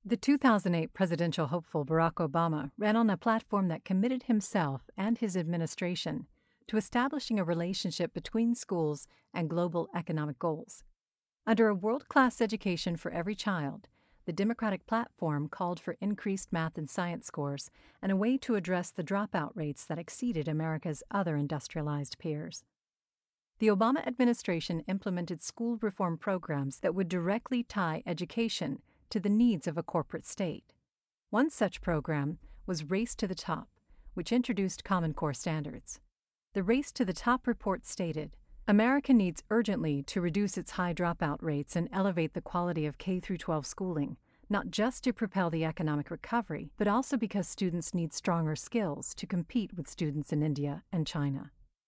The 2008 presidential hopeful Barack Obama ran on a platform that committed himself and his administration to establishing a relationship between schools and global economic goals. Under a world-class education for every child, the Democratic platform called for increased math and science scores and a way to address the dropout rates that exceeded America's other industrialized peers. The Obama administration implemented school reform programs that would directly tie education to the needs of a corporate state. One such program was Race to the Top, which introduced Common Core standards. The Race to the Top report stated, America needs urgently to reduce its high dropout rates and elevate the quality of K-12 schooling, not just to propel the economic recovery, but also because students need stronger skills to compete with students in India and China.